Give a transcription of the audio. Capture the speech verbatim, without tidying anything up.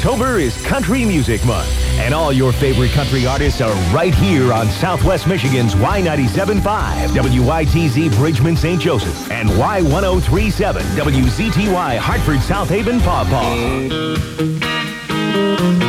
October is Country Music Month, and all your favorite country artists are right here on Southwest Michigan's Y ninety-seven point five, W Y T Z Bridgman Saint Joseph, and Y ten thirty-seven, W Z T Y Hartford South Haven Paw Paw.